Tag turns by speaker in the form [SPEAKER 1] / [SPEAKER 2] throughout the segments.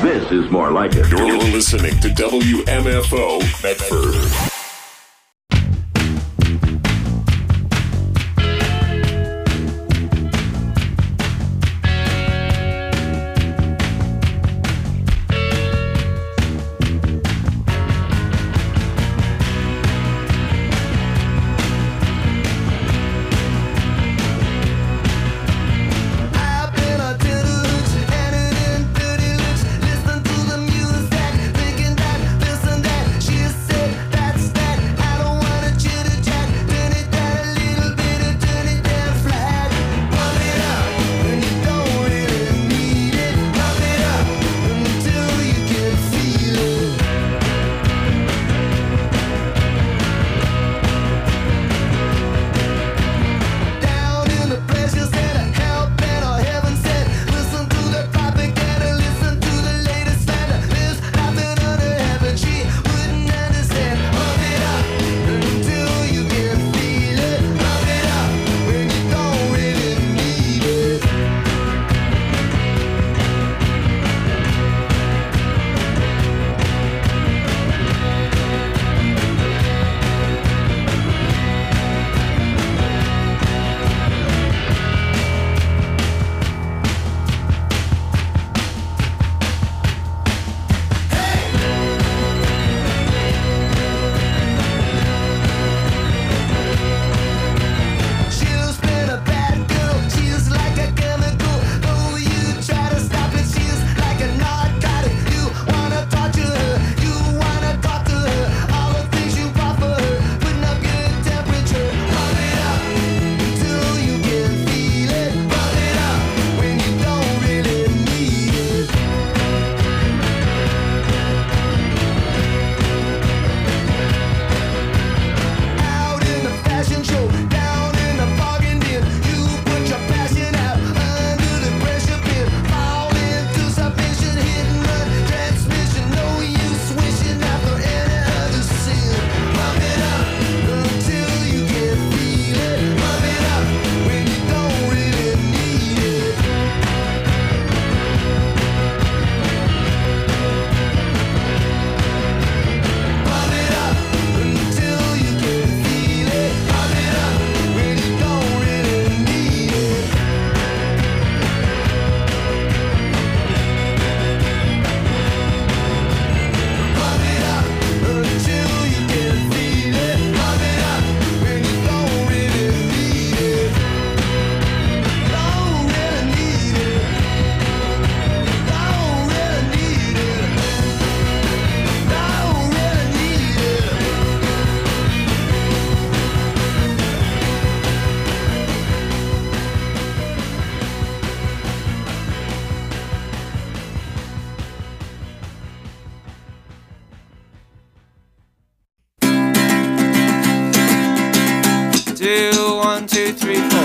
[SPEAKER 1] This is more like it.
[SPEAKER 2] You're listening to WMFO Medford.
[SPEAKER 3] Do 1, 2, 3, 4.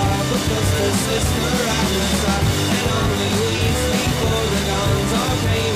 [SPEAKER 4] Sister, I was and only we sleep for the guns are paid.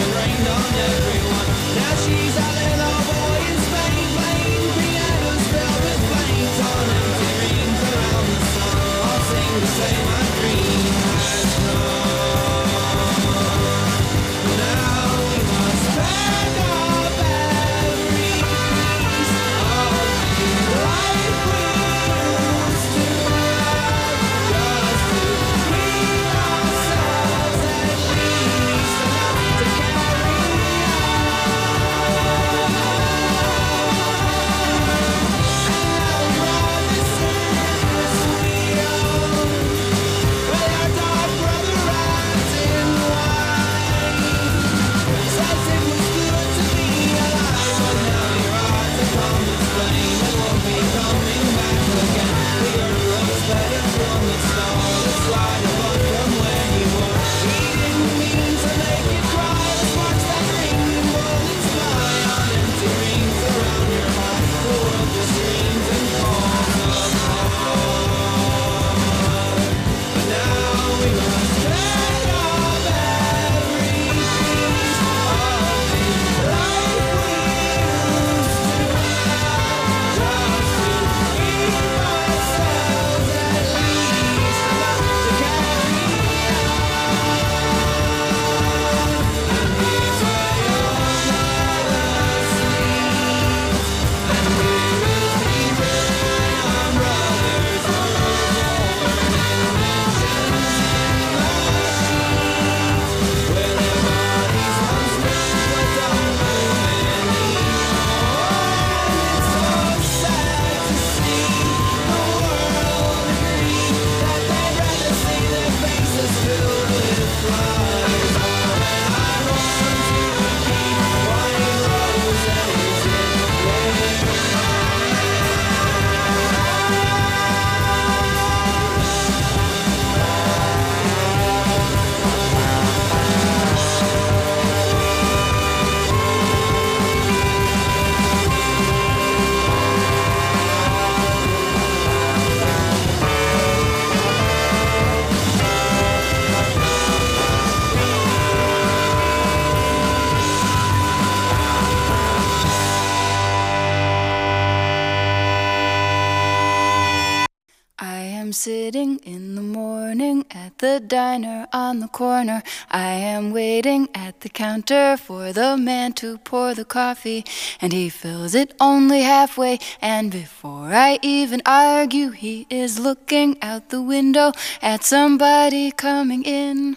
[SPEAKER 1] sitting in the morning at the diner on the corner. I am waiting at the counter for the man to pour the coffee, and he fills it only halfway, and before I even argue, he is looking out the window at somebody coming in.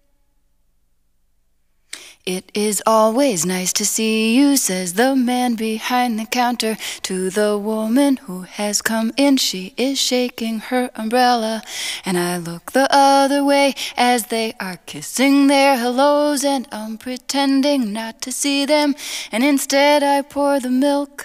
[SPEAKER 1] It is always nice to see you, says the man behind the counter to the woman who has come in. She is shaking her umbrella, and I look the other way as they are kissing their hellos, and I'm pretending not to see them, and instead I pour the milk.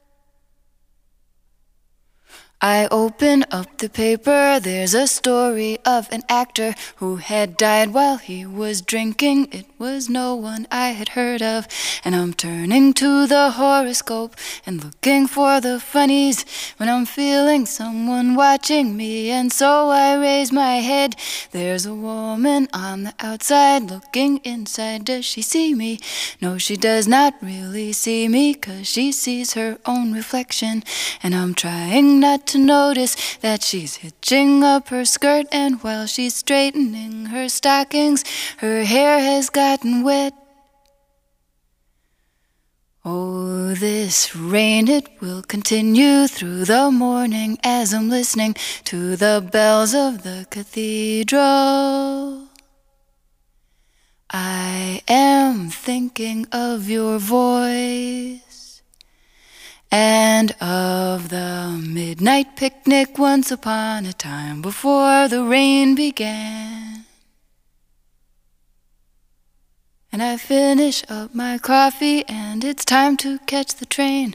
[SPEAKER 1] I open up the paper, there's a story of an actor who had died while he was drinking. It was no one I had heard of, and I'm turning to the horoscope and looking for the funnies when I'm feeling someone watching me, and so I raise my head. There's a woman on the outside looking inside. Does she see me? No, she does not really see me, 'cause she sees her own reflection, and I'm trying not to notice that she's hitching up her skirt, and while she's straightening her stockings, her hair has gotten wet. Oh, this rain, it will continue through the morning as I'm listening to the bells of the cathedral. I am thinking of your voice and of the midnight picnic once upon a time before the rain began. And I finish up my coffee and it's time to catch the train.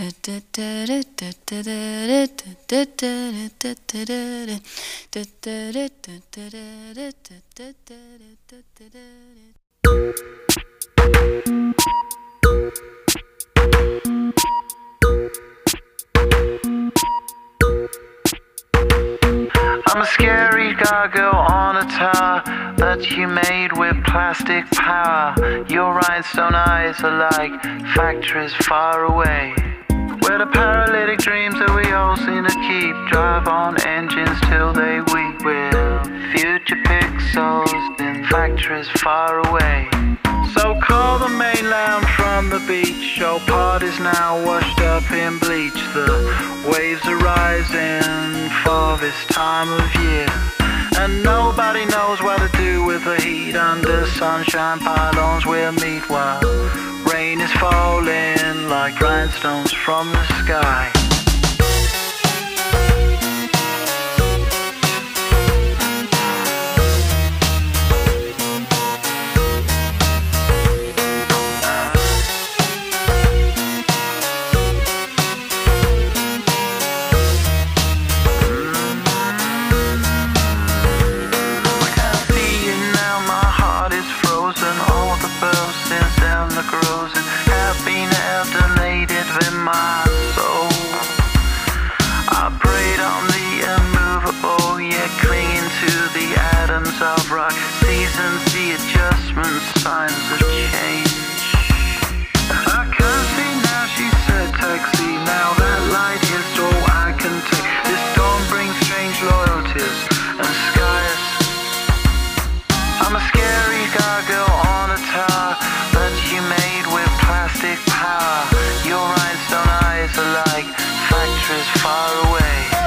[SPEAKER 3] I'm a scary gargoyle on a tower that you made with plastic power. Your rhinestone eyes are like factories far away, where the paralytic dreams that we all seem to keep drive on engines till they weep. We're future pixels in factories far away. So call the mainland from the beach. Your part is now washed up in bleach. The waves are rising for this time of year, and nobody knows what to do with the heat. Under sunshine pylons we'll meet while rain is falling like rhinestones from the sky. Of rock, seasons, the adjustments, signs of change. I can see now, she said, taxi. Now that light is all I can take. This dawn brings strange loyalties and skies. I'm a scary gargoyle on a tower that you made with plastic power. Your rhinestone eyes are like factories far away.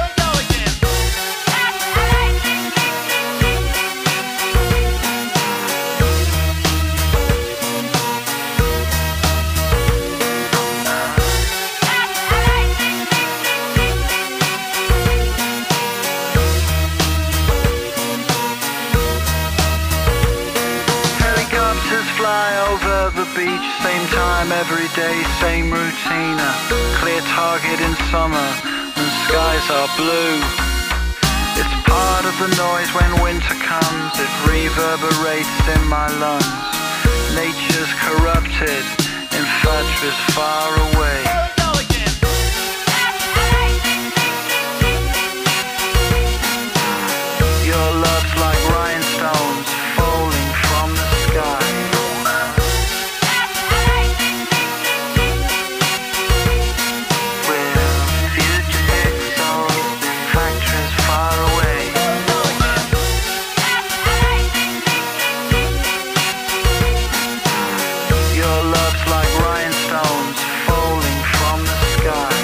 [SPEAKER 3] Beach, same time every day, same routine. A clear target in summer and skies are blue. It's part of the noise when winter comes. It reverberates in my lungs. Nature's corrupted in factories far away. Your love's like rhinestones falling from the sky. We're future pixels in factories far away. love's like rhinestones falling from the sky.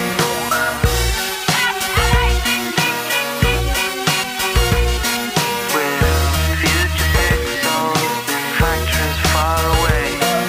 [SPEAKER 3] We're future pixels, factories far away.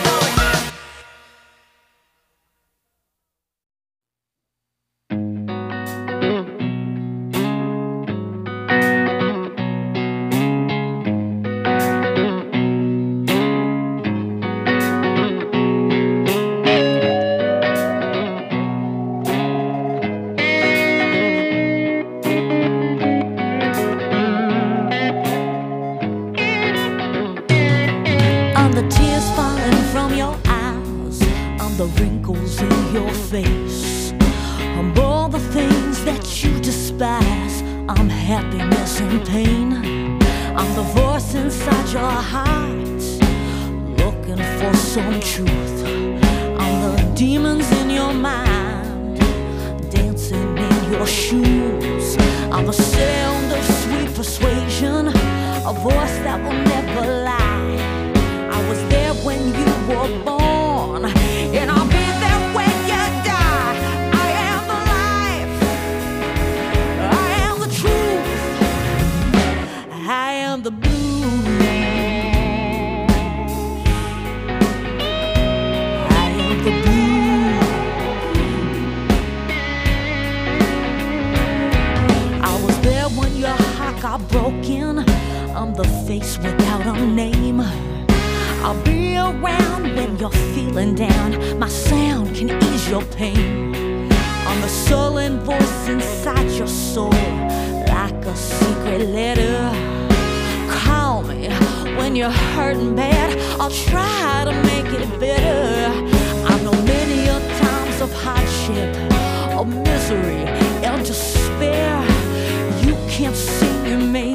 [SPEAKER 4] I'm the tears falling from your eyes, I'm the wrinkles in your face, I'm all the things that you despise, I'm happiness and pain, I'm the voice inside your heart, looking for some truth, I'm the demons in your mind, dancing in your shoes, I'm the sound of sweet persuasion, a voice that will never lie. I was there when you were born, and I'll be there when you die. I am the life, I am the truth, I am the blues, I am the blues. I was there when your heart got broken, I'm the face without a name. I'll be around when you're feeling down, my sound can ease your pain. I'm the sullen voice inside your soul, like a secret letter. Call me when you're hurting bad, I'll try to make it better. I know many a times of hardship, of misery and despair. You can't see me.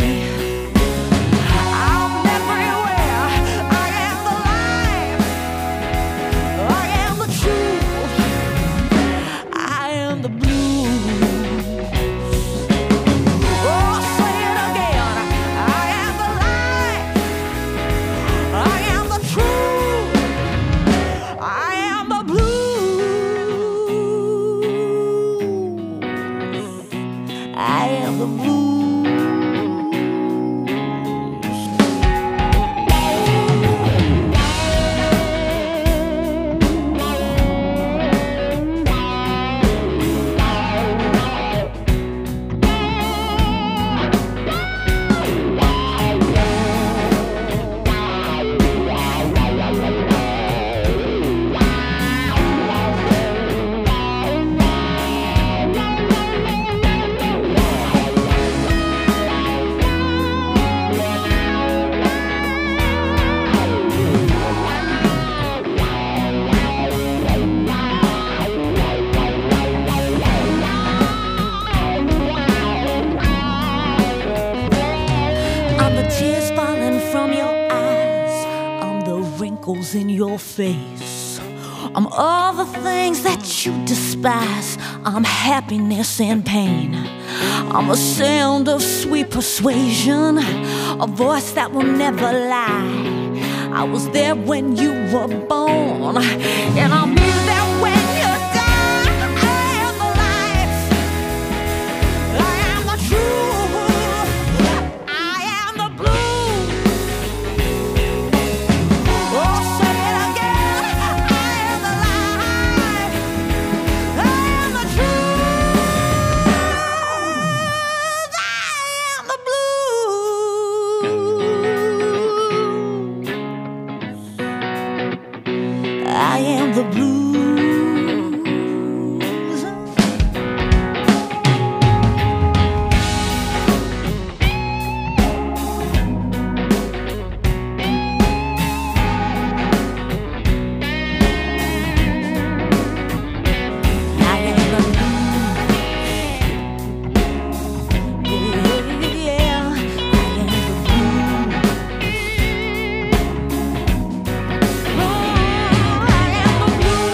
[SPEAKER 4] I am the blues. Tears falling from your eyes, I'm the wrinkles in your face, I'm all the things that you despise, I'm happiness and pain, I'm a sound of sweet persuasion, a voice that will never lie. I was there when you were born, and I'll be there when you die. I am the light, I am the truth, I am the blue. Oh, say it again, I am the light, I am the truth, I am the blue. I am the blues. I am the blues.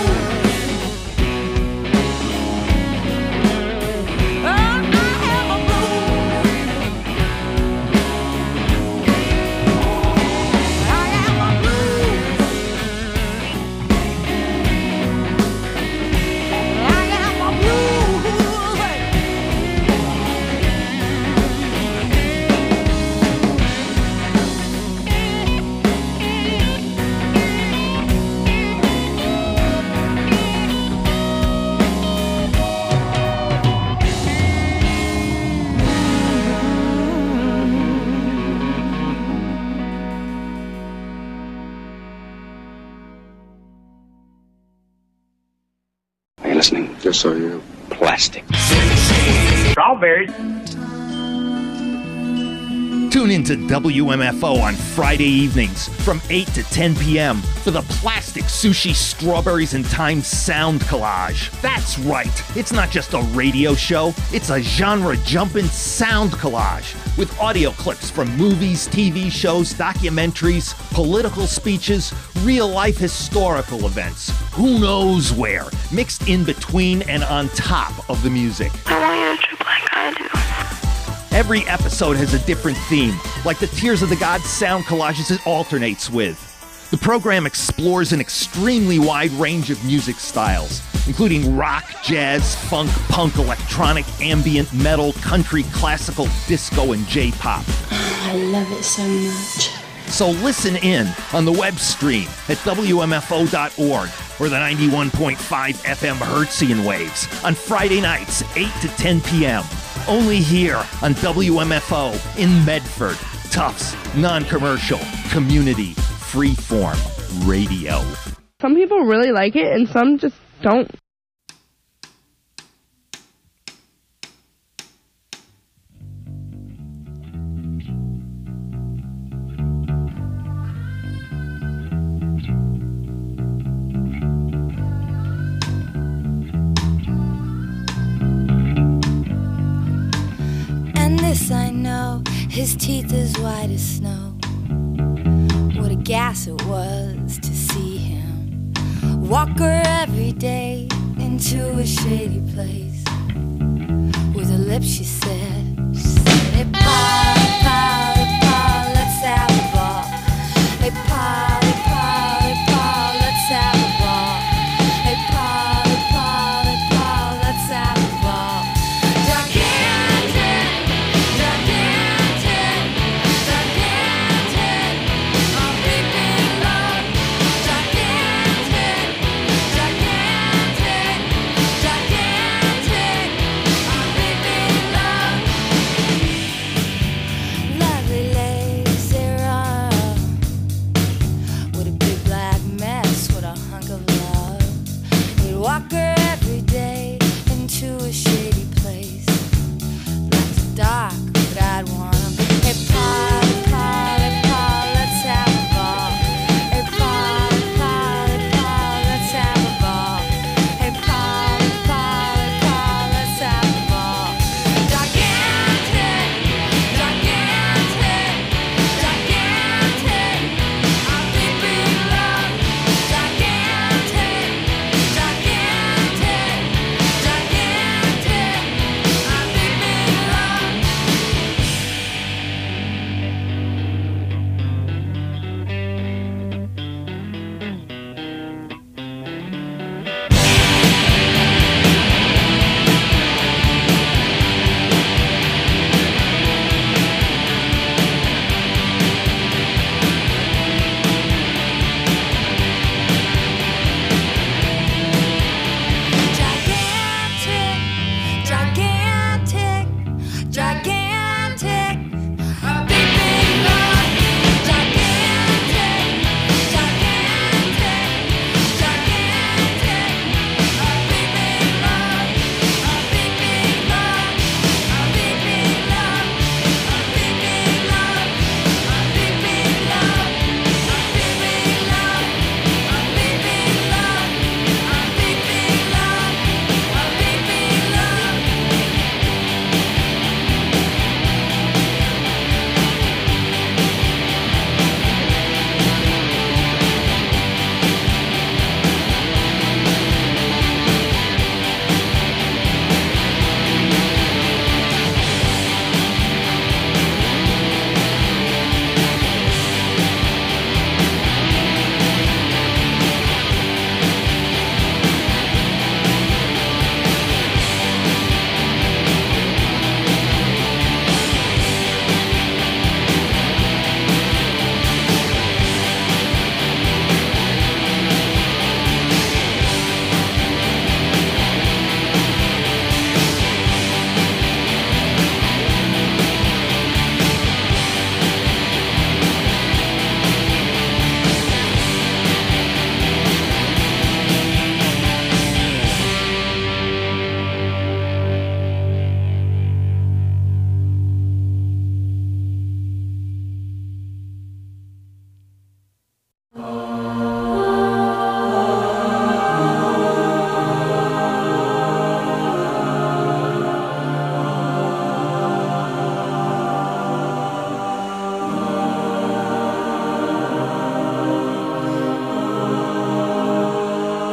[SPEAKER 5] Yes, I am.
[SPEAKER 6] Plastic.
[SPEAKER 7] Strawberries.
[SPEAKER 8] Tune into WMFO on Friday evenings from 8 to 10 p.m. for the Plastic Sushi Strawberries and Time Sound Collage. That's right, it's not just a radio show, it's a genre-jumping sound collage with audio clips from movies, TV shows, documentaries, political speeches, real-life historical events, who knows where, mixed in between and on top of the music.
[SPEAKER 9] I want you to trip like I do.
[SPEAKER 8] Every episode has a different theme, like the Tears of the Gods sound collages it alternates with. The program explores an extremely wide range of music styles, including rock, jazz, funk, punk, electronic, ambient, metal, country, classical, disco, and J-pop.
[SPEAKER 1] I love it so much.
[SPEAKER 8] So listen in on the web stream at WMFO.org or the 91.5 FM Hertzian waves on Friday nights, 8 to 10 p.m. Only here on WMFO in Medford. Tufts, non-commercial, community, freeform radio.
[SPEAKER 10] Some people really like it and some just don't.
[SPEAKER 11] This I know, his teeth as white as snow. What a gas it was to see him walk her every day into a shady place. With her lips she said, hey pa, pa, pa, let's have a ball. Hey pa, pa, pa, let's have a ball. Hey pa, pa, pa, let's have a ball. Walk her every day into a shady place. Lots of dark, but I'd want him. Hey, pa, pa, pa, let's have a ball. Hey, pa, pa, pa, let's have a ball. Hey, pa, pa, pa, let's have a ball. Gigantic, gigantic, gigantic. I'll be big love. Gigantic, gigantic.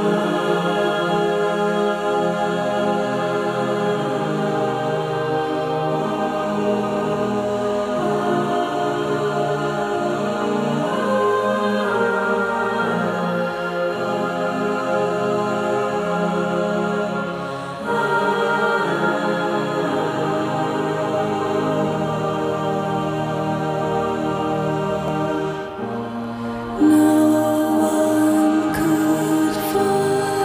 [SPEAKER 11] No one could forget.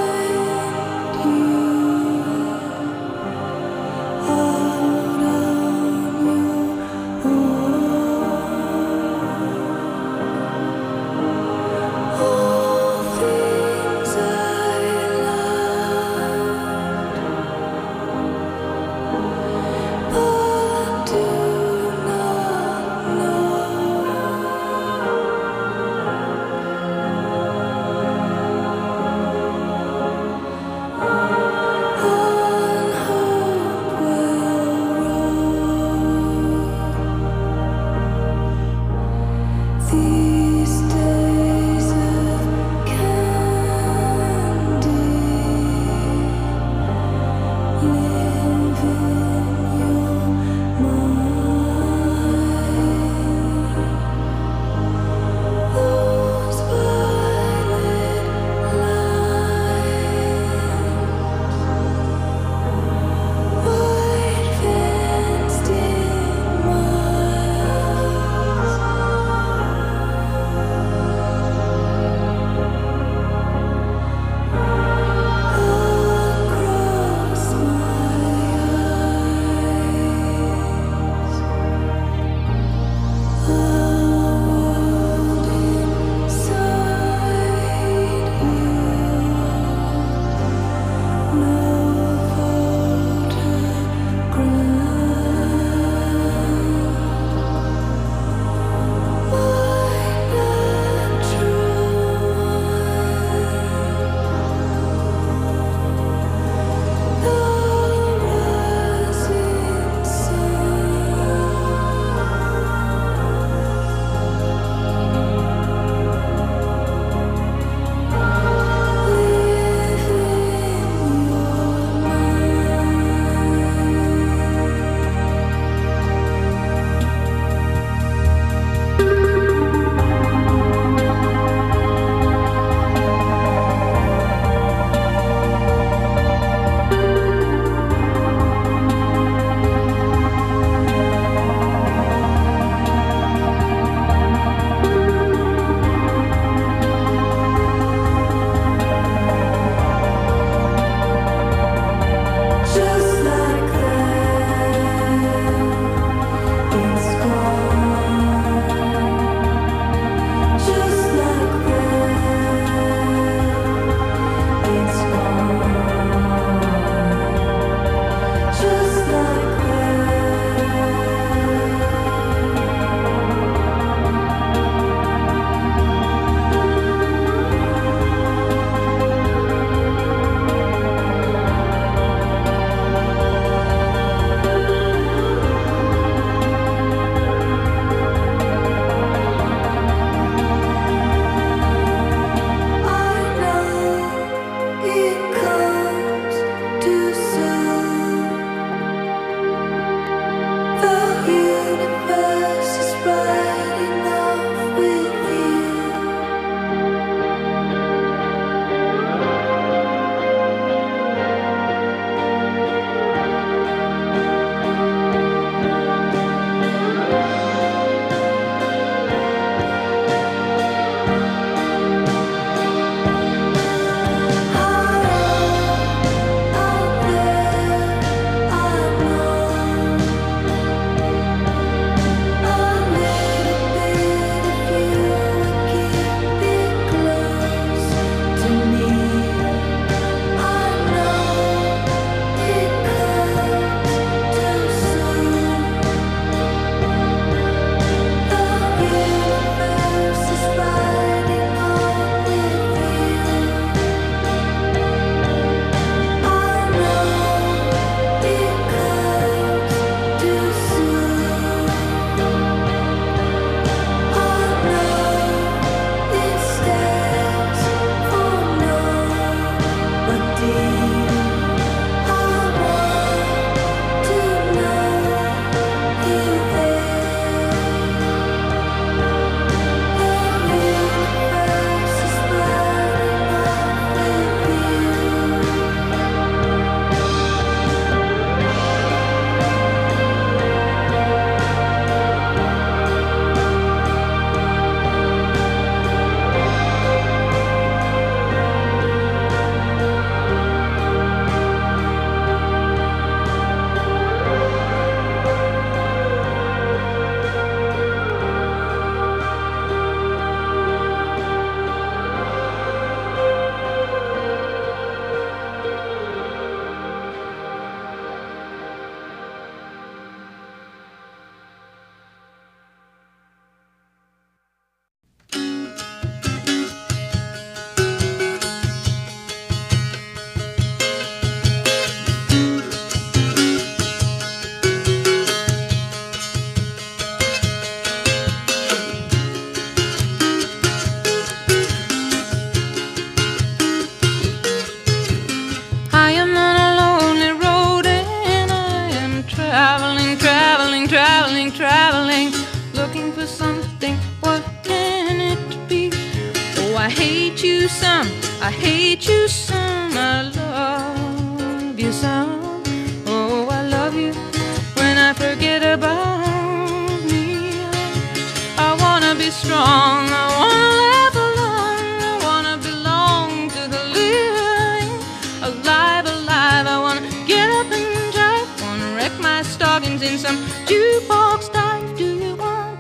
[SPEAKER 5] hate you some, I love you some. Oh, I love you when I forget about me. I wanna be strong, I wanna live alone, I wanna belong to the living. Alive, alive, I wanna get up and drive, wanna wreck my stockings in some jukebox dive. Do you wanna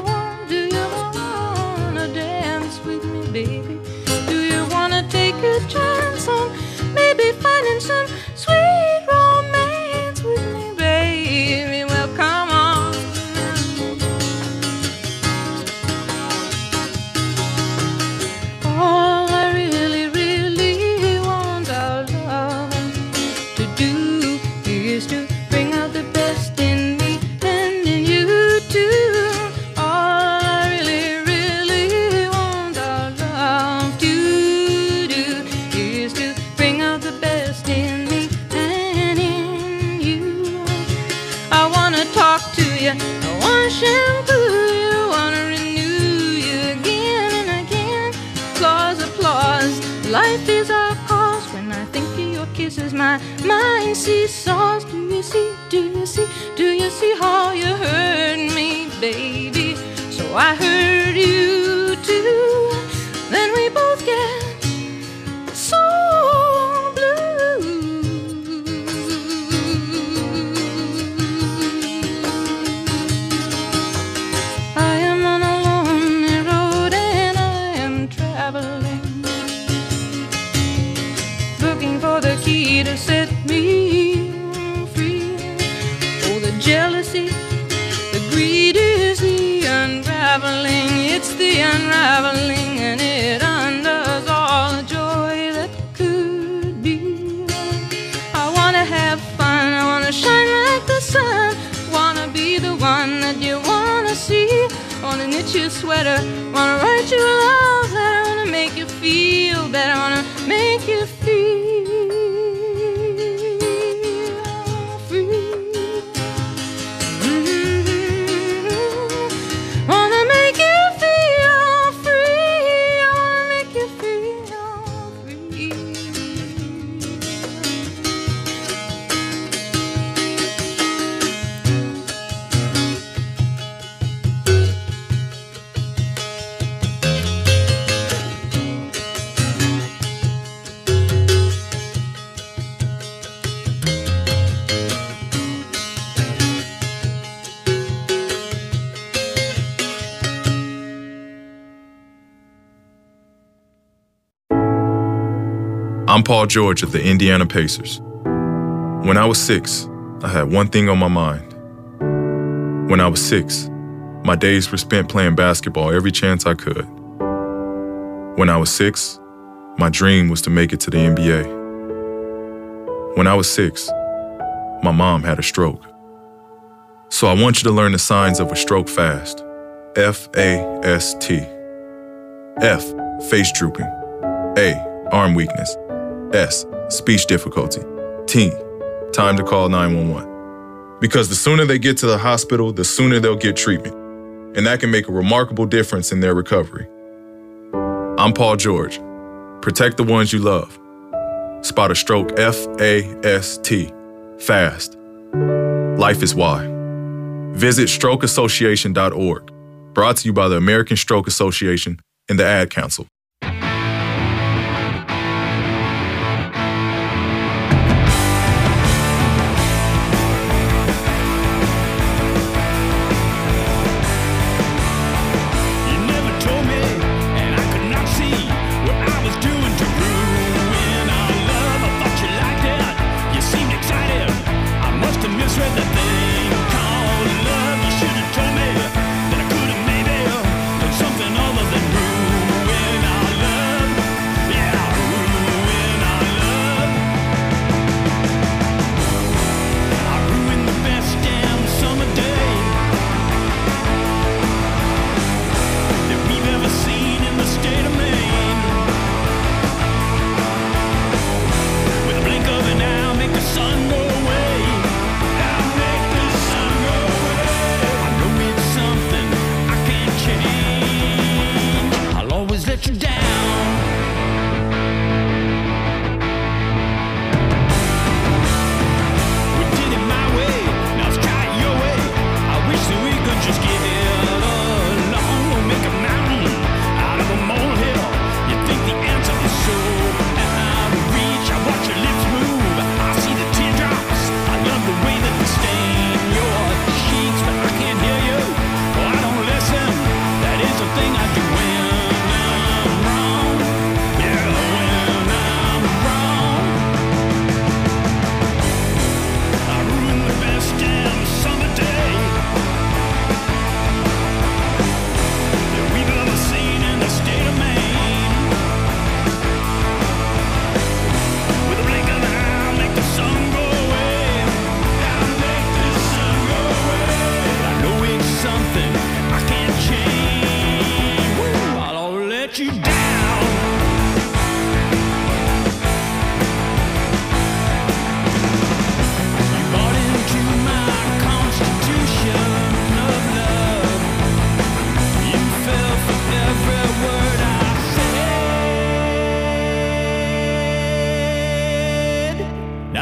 [SPEAKER 5] dance with me, baby? Do you wanna take a chance on maybe finding some sweet romance with me, baby? Well, come on. All I really, really want our love to do is to bring out the best in me and in you too. All I really, really want our love to do is to bring out the best in me and in you. I wanna talk to you, I wanna shampoo you, wanna renew you again and again. Applause, life is our cause. When I think of your kisses, my mind seesaws. Do you see, do you see, do you see how you hurt me, baby? So I hurt you too. Then we both get so blue. I am on a lonely road and I am traveling, looking for the key to set me free. Oh, the jealousy, the greed is the unraveling. It's the unraveling, and it undoes all the joy that could be. I wanna have fun, I wanna shine like the sun, wanna be the one that you wanna see. Wanna knit your sweater, wanna write your love letter, wanna make you feel better, wanna make you feel free. Wanna make you feel free, I wanna make you feel free.
[SPEAKER 6] I'm Paul George of the Indiana Pacers. When I was 6, I had one thing on my mind. When I was 6, my days were spent playing basketball every chance I could. When I was 6, my dream was to make it to the NBA. When I was 6, my mom had a stroke. So I want you to learn the signs of a stroke fast. F-A-S-T. F, face drooping. A, arm weakness. S, speech difficulty. T, time to call 911. Because the sooner they get to the hospital, the sooner they'll get treatment. And that can make a remarkable difference in their recovery. I'm Paul George. Protect the ones you love. Spot a stroke F-A-S-T. Fast. Life is why. Visit strokeassociation.org. Brought to you by the American Stroke Association and the Ad Council.
[SPEAKER 12] Something other than ruin.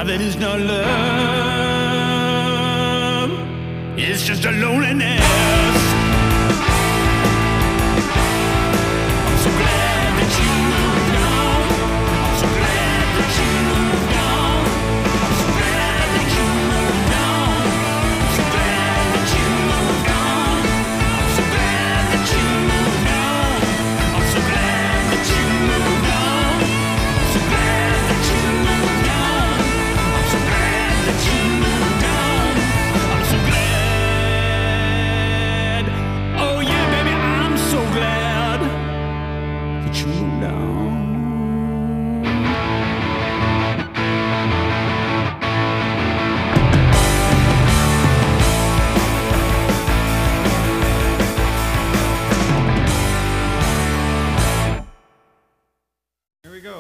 [SPEAKER 12] Now that is not love, it's just a loneliness. I'm so glad that you moved on. I'm so glad that you moved on. I'm so glad that you moved on. I'm so glad that you moved on. I'm so glad that you moved on. I'm so glad that you moved on. I'm so glad that you moved on. I'm so glad that you moved on. I'm so glad. Oh yeah, baby, I'm so glad that you moved on.
[SPEAKER 13] Here we go.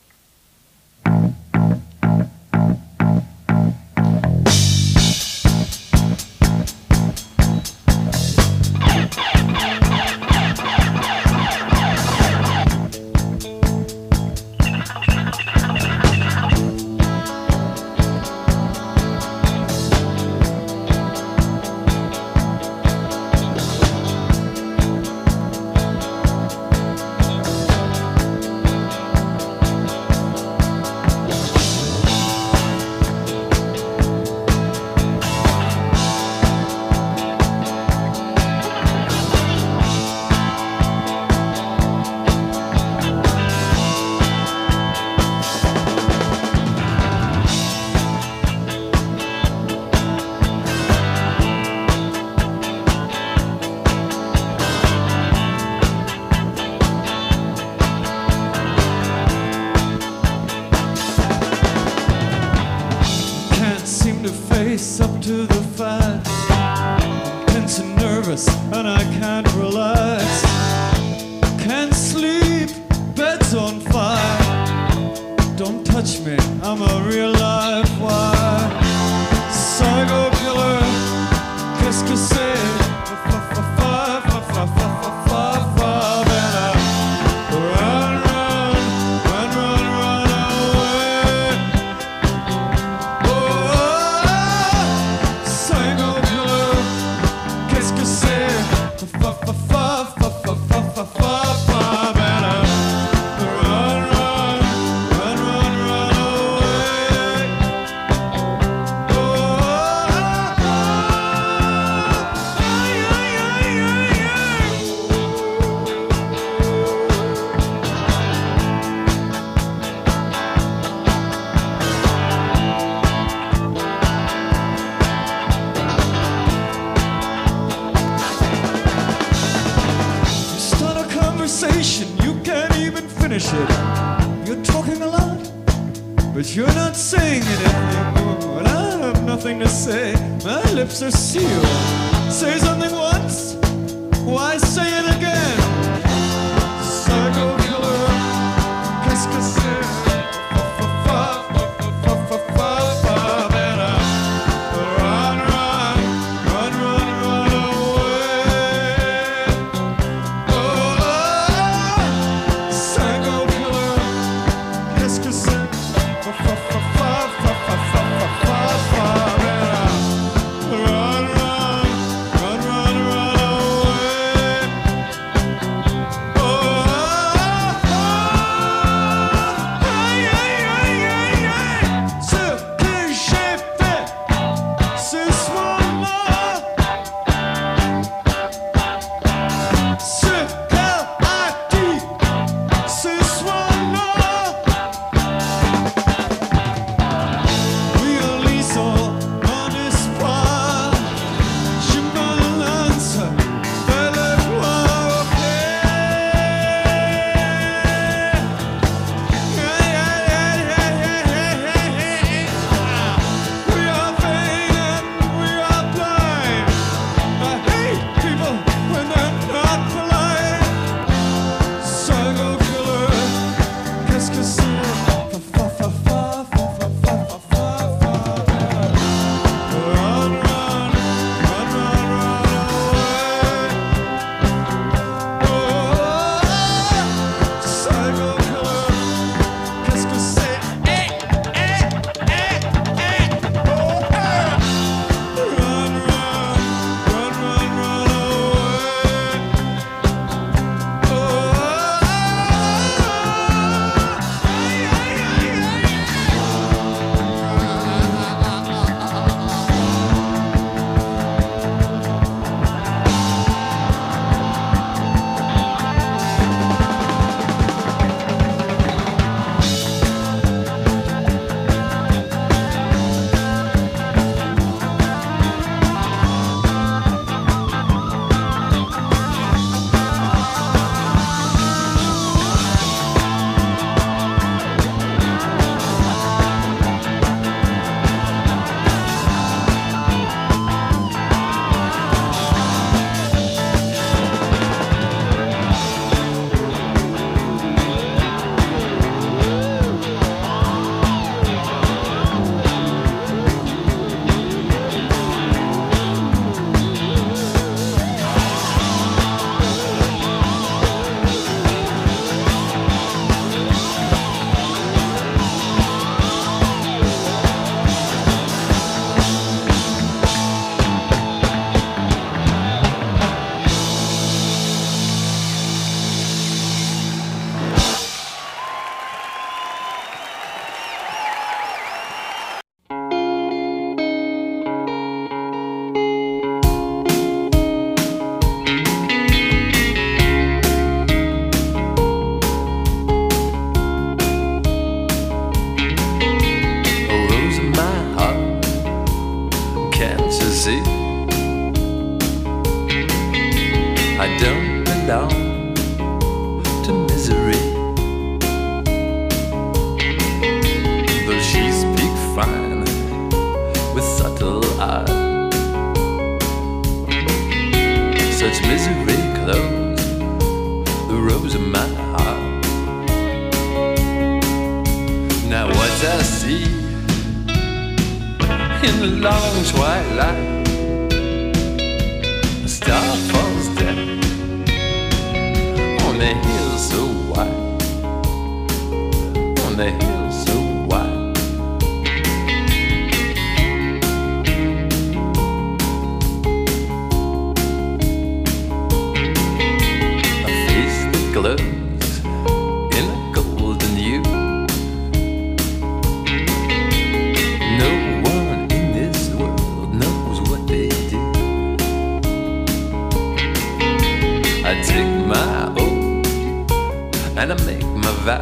[SPEAKER 13] Can't seem to face up to the fight. I'm tense and nervous and I can't relax. Can't sleep, bed's on fire. Don't touch me, I'm a real live wire. Psycho killer, qu'est-ce que c'est? Run, run, run, run, run away. Oh, psycho killer, qu'est-ce que c'est? Run, run, run, run, run away. You start a conversation, you can't even finish it. You're talking a lot, but you're not saying anything. When I have nothing to say, my lips are sealed. Say something once, why say it again? Psycho killer, qu'est-ce que c'est? Run, run, run, run, run away. Oh, psycho killer, qu'est-ce que c'est? Run, run, run, run, run away.
[SPEAKER 14] such misery close the rose of my heart. Now what I see in the long twilight, a star falls down on the hill so wide, on the hill so wide. A face that glows in a golden hue. No one in this world knows what they do. I take my oath and I make my vow,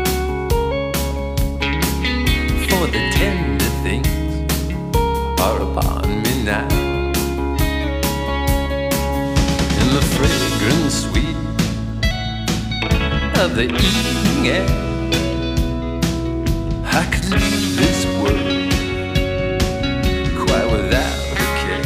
[SPEAKER 14] for the tender things are upon me now. In the fragrant sweet of the evening air, I could leave this world quite without a care.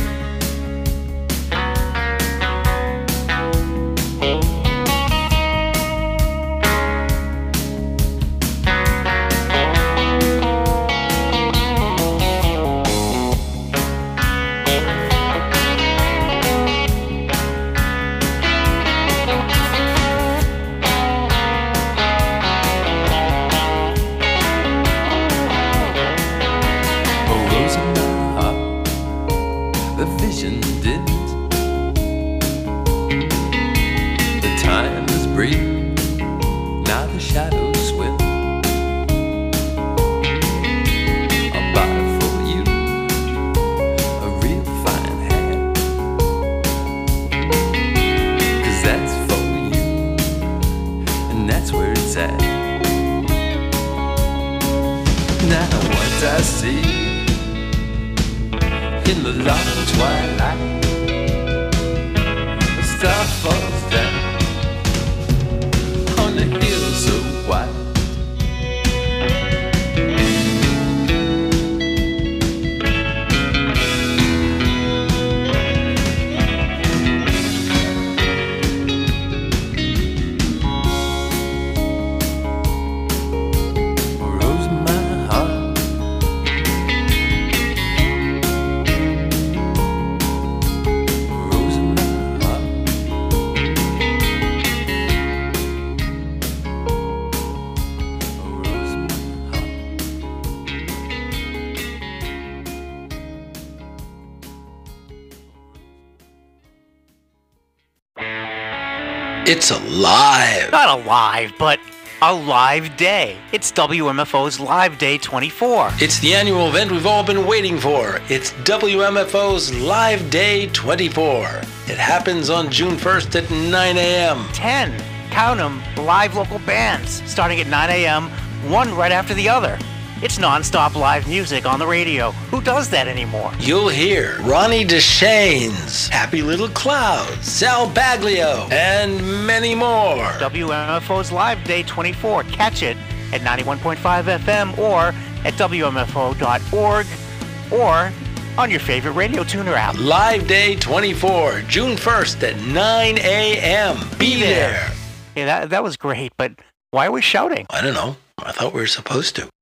[SPEAKER 15] It's alive.
[SPEAKER 16] Not alive, but a live day. It's WMFO's Live Day 24.
[SPEAKER 15] It's the annual event we've all been waiting for. It's WMFO's Live Day 24. It happens on June 1st at 9 a.m.
[SPEAKER 16] 10. Count them, live local bands, starting at 9 a.m., one right after the other. It's non-stop live music on the radio. Who does that anymore?
[SPEAKER 15] You'll hear Ronnie DeShanes, Happy Little Clouds, Sal Baglio, and many more.
[SPEAKER 16] WMFO's Live Day 24. Catch it at 91.5 FM or at WMFO.org or on your favorite radio tuner app.
[SPEAKER 15] Live Day 24, June 1st at 9 a.m. Be there.
[SPEAKER 16] Yeah, that was great, but why are we shouting?
[SPEAKER 15] I don't know. I thought we were supposed to.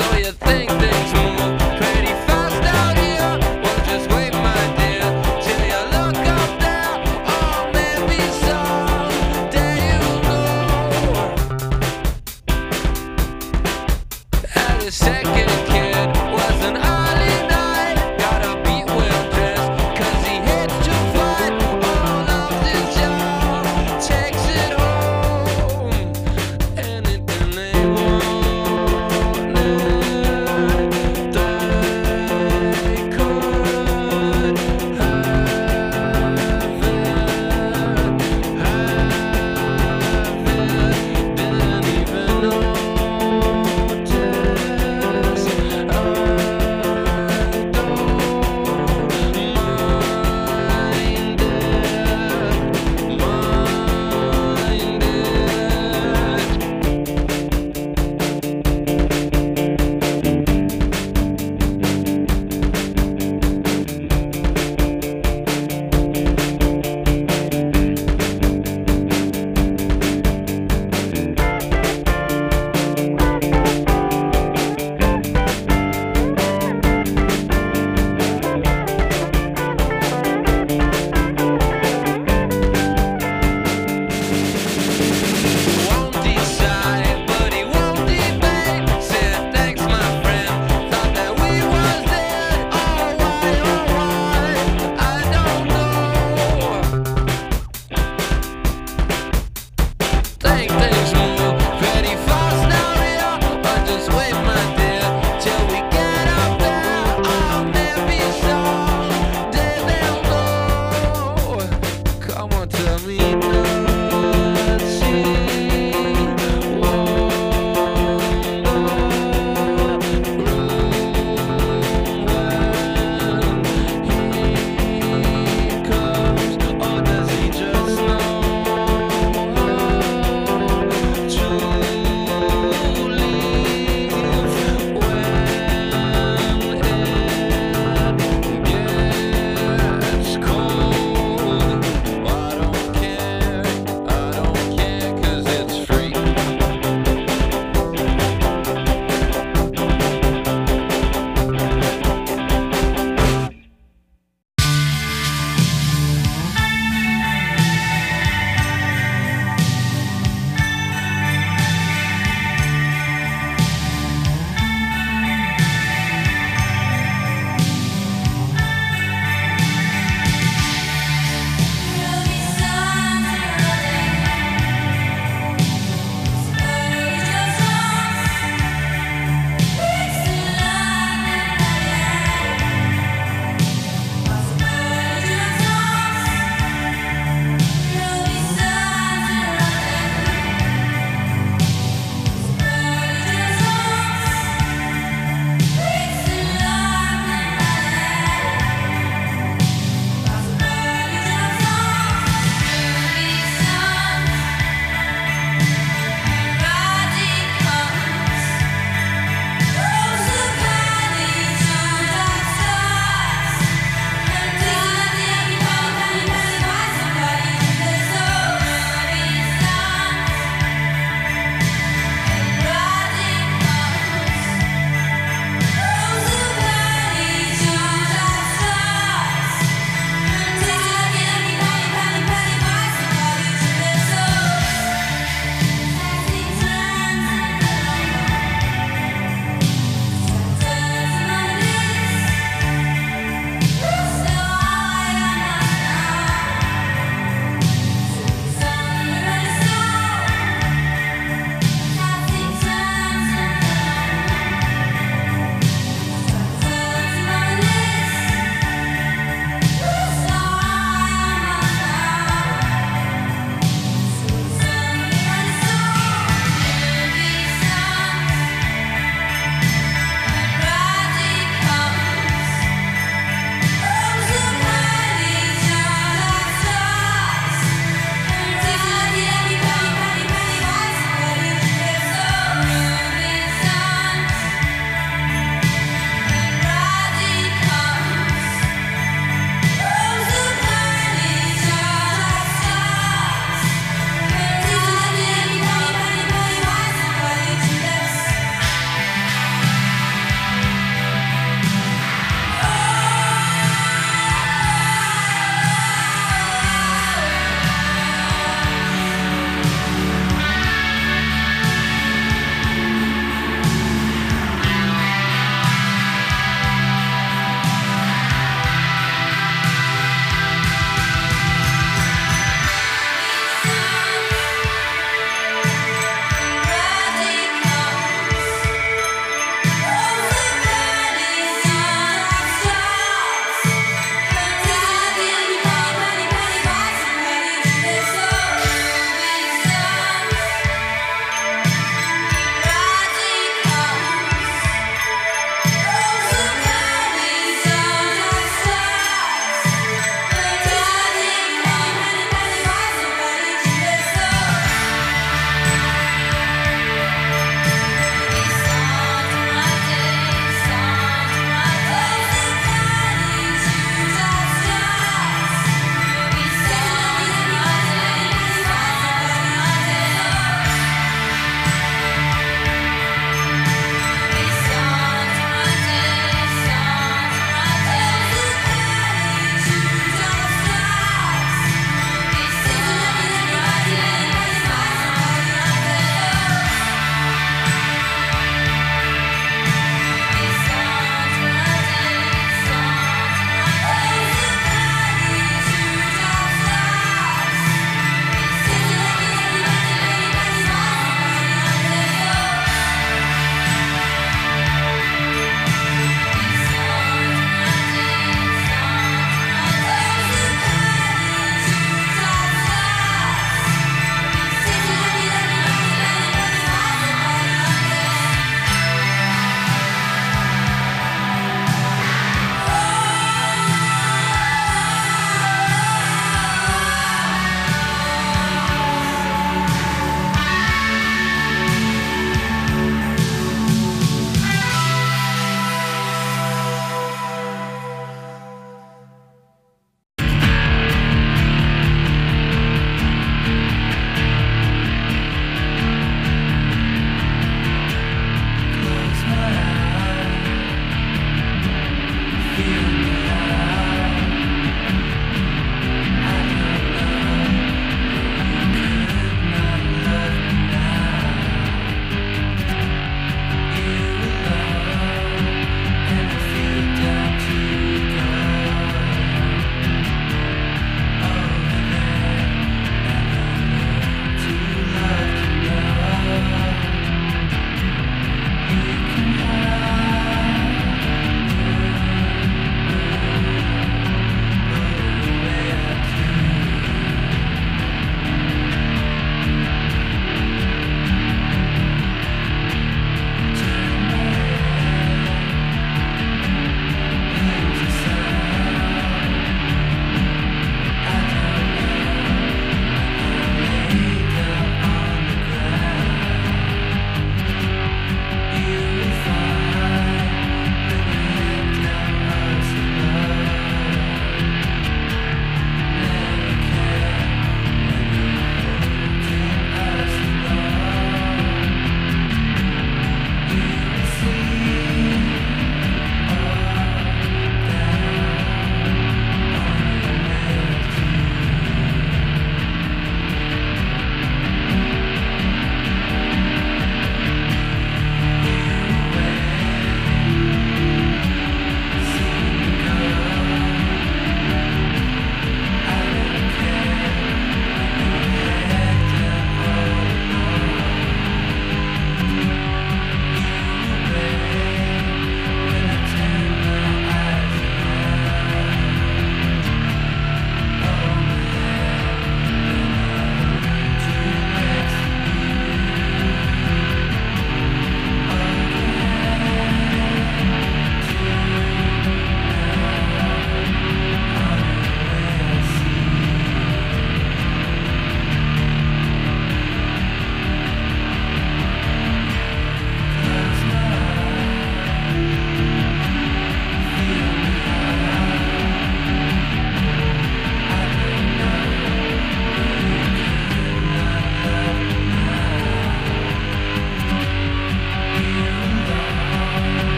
[SPEAKER 14] Think things move pretty fast out here. Well, just wait, my dear, till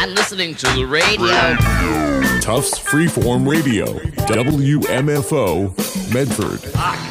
[SPEAKER 17] I'm listening to the radio.
[SPEAKER 2] Tufts Freeform Radio, WMFO, Medford.